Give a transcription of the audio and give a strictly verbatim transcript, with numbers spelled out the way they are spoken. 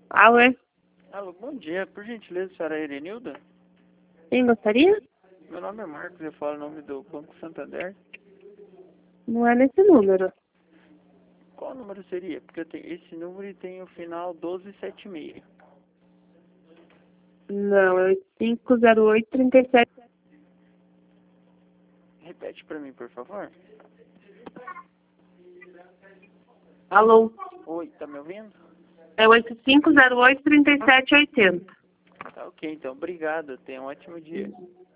Alô? Alô, bom dia. Por gentileza, a senhora é Erenilda? Quem gostaria? Meu nome é Marcos, eu falo o nome do Banco Santander. Não é nesse número. Qual número seria? Porque eu tenho esse número e tem o final doze setenta e seis. Não, é cinco zero oito, trinta e sete. Repete pra mim, por favor. Alô? Oi, tá me ouvindo? É oito cinco zero oito, trinta e sete oitenta. Tá ok, então. Obrigado. Tenha um ótimo dia.